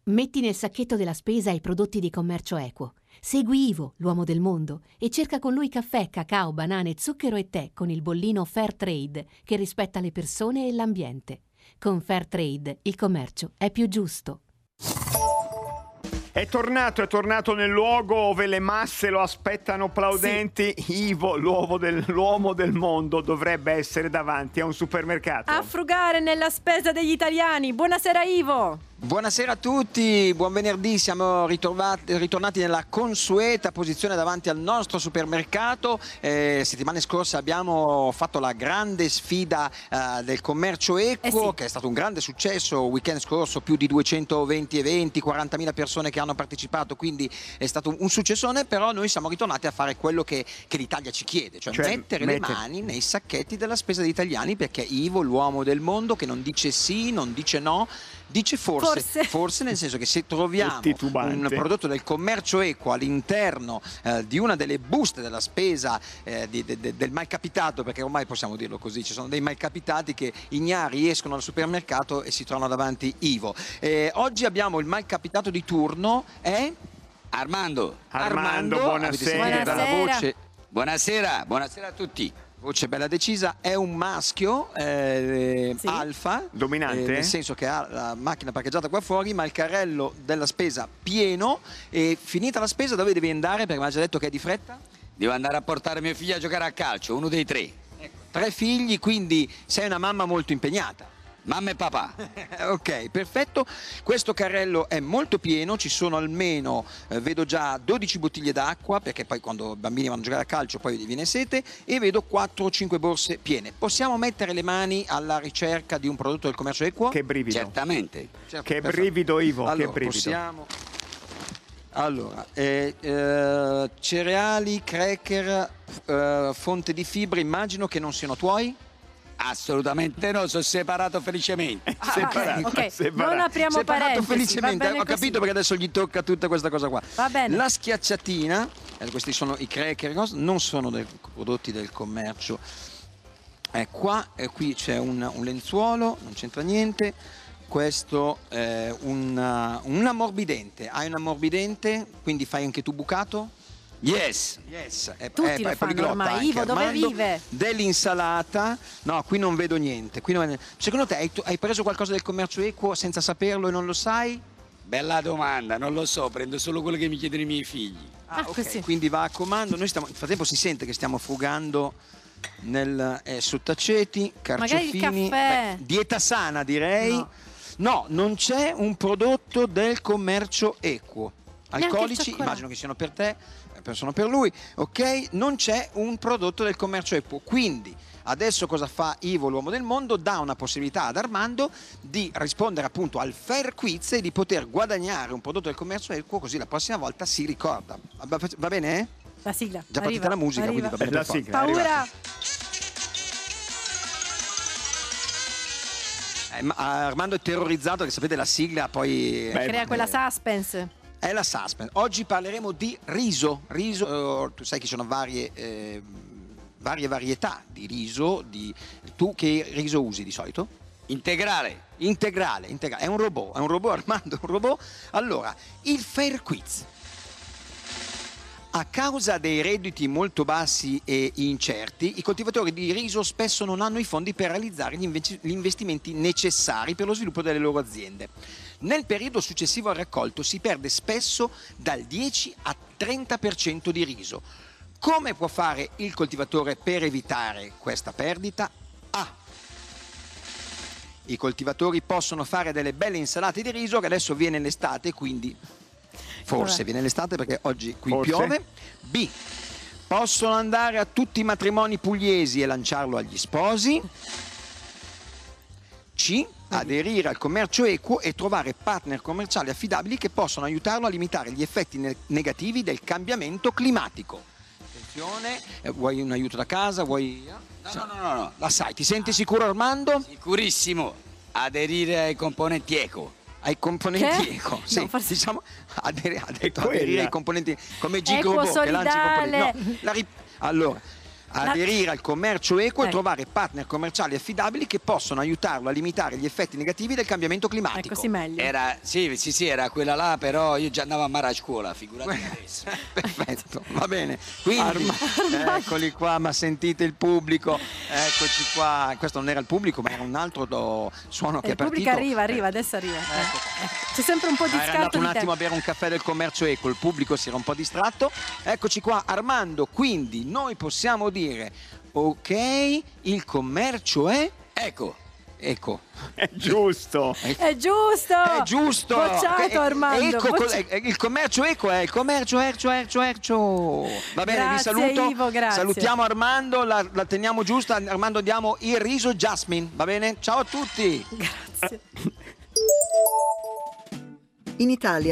Metti nel sacchetto della spesa i prodotti di commercio equo. Segui Ivo, l'uomo del mondo, e cerca con lui caffè, cacao, banane, zucchero e tè con il bollino Fair Trade, che rispetta le persone e l'ambiente. Con Fair Trade il commercio è più giusto. È tornato nel luogo dove le masse lo aspettano plaudenti. Sì. Ivo, l'uomo del mondo, dovrebbe essere davanti a un supermercato. A frugare nella spesa degli italiani. Buonasera Ivo! Buonasera a tutti, buon venerdì, siamo ritornati nella consueta posizione davanti al nostro supermercato. Settimane scorse abbiamo fatto la grande sfida del commercio equo, sì, che è stato un grande successo. Weekend scorso più di 220 eventi, 40.000 persone che hanno partecipato, quindi è stato un successone. Però noi siamo ritornati a fare quello che l'Italia ci chiede, cioè mettere le mani nei sacchetti della spesa degli italiani, perché Ivo, l'uomo del mondo, che non dice sì, non dice no, dice forse, nel senso che se troviamo un prodotto del commercio equo all'interno di una delle buste della spesa del malcapitato, perché ormai possiamo dirlo così, ci sono dei malcapitati che ignari escono al supermercato e si trovano davanti Ivo. Oggi abbiamo il malcapitato di turno, è Armando, buonasera. Dalla voce. Buonasera a tutti. Voce bella decisa, è un maschio sì, alfa, dominante, nel senso che ha la macchina parcheggiata qua fuori, ma il carrello della spesa pieno. E finita la spesa dove devi andare? Perché mi ha già detto che è di fretta. Devo andare a portare mio figlio a giocare a calcio, uno dei 3. Ecco, 3 figli, quindi sei una mamma molto impegnata. Mamma e papà. Ok, perfetto. Questo carrello è molto pieno, ci sono almeno, vedo già 12 bottiglie d'acqua, perché poi quando i bambini vanno a giocare a calcio poi gli viene sete, e vedo 4 o 5 borse piene. Possiamo mettere le mani alla ricerca di un prodotto del commercio equo? Che brivido. Certamente. Che brivido, Ivo, allora, che brivido. Possiamo... Allora, cereali, cracker, fonte di fibre, immagino che non siano tuoi? Assolutamente no, sono separato felicemente. Separato. Non apriamo parentesi. Felicemente, ho capito, perché adesso gli tocca tutta questa cosa qua. Va bene. La schiacciatina, questi sono i cracker, non sono prodotti del commercio. Qui c'è un lenzuolo, non c'entra niente. Questo è un ammorbidente. Hai un ammorbidente, quindi fai anche tu bucato? Yes. Tutti lo fanno ormai. Ivo, dove vive? Dell'insalata. No, qui non vedo niente. Secondo te hai preso qualcosa del commercio equo senza saperlo e non lo sai? Bella domanda, non lo so, prendo solo quello che mi chiedono i miei figli. Ok, quindi va a comando. Noi nel frattempo si sente che stiamo frugando nel sottaceti, carciofini. Magari il caffè. Dieta sana, direi. No, non c'è un prodotto del commercio equo. Alcolici, immagino che siano per te, sono per lui, ok? Non c'è un prodotto del commercio equo, quindi adesso cosa fa Ivo, l'uomo del mondo? Dà una possibilità ad Armando di rispondere appunto al Fair Quiz e di poter guadagnare un prodotto del commercio equo, così la prossima volta si ricorda. Va bene? La sigla. Già partita la musica, quindi va bene. La sigla. Paura! Armando è terrorizzato, che sapete la sigla poi... crea quella suspense. È la suspense. Oggi parleremo di riso. Tu sai che ci sono varie varietà di riso. Tu che riso usi di solito? Integrale. È un robot, Armando, è un robot. Allora, il Fair Quiz. A causa dei redditi molto bassi e incerti, i coltivatori di riso spesso non hanno i fondi per realizzare gli investimenti necessari per lo sviluppo delle loro aziende. Nel periodo successivo al raccolto si perde spesso dal 10 al 30% di riso. Come può fare il coltivatore per evitare questa perdita? A. I coltivatori possono fare delle belle insalate di riso, che adesso viene l'estate, quindi... Forse viene l'estate, perché oggi qui piove. B. Possono andare a tutti i matrimoni pugliesi e lanciarlo agli sposi. C. Aderire al commercio equo e trovare partner commerciali affidabili che possono aiutarlo a limitare gli effetti negativi del cambiamento climatico. Attenzione, vuoi un aiuto da casa? Vuoi... No. La sai, ti senti sicuro, Armando? Sicurissimo. Aderire ai componenti eco. Ai componenti eco, sì, no, diciamo aderire ai componenti come G-Group che lancia i componenti. No, allora, aderire al commercio equo e trovare partner commerciali affidabili che possono aiutarlo a limitare gli effetti negativi del cambiamento climatico. Così meglio. Sì, era quella là, però io già andavo a mare a scuola, figurati adesso. Perfetto, va bene. Quindi, eccoli qua, ma sentite il pubblico. Eccoci qua. Questo non era il pubblico, ma era un altro suono che è partito. Il pubblico arriva, adesso arriva. C'è sempre un po' di era scarto andato di un attimo tempo. a bere un caffè del commercio equo, il pubblico si era un po' distratto. Eccoci qua, Armando, quindi noi possiamo dire ok, il commercio è Ecco. eco. È giusto. È giusto! È giusto. Bocciato, Armando. Il commercio eco è il commercio ercio. Va bene, vi Grazie, saluto. Ivo, grazie. Salutiamo Armando, la teniamo giusta. Armando, diamo il riso Jasmine, va bene? Ciao a tutti. Grazie. In Italia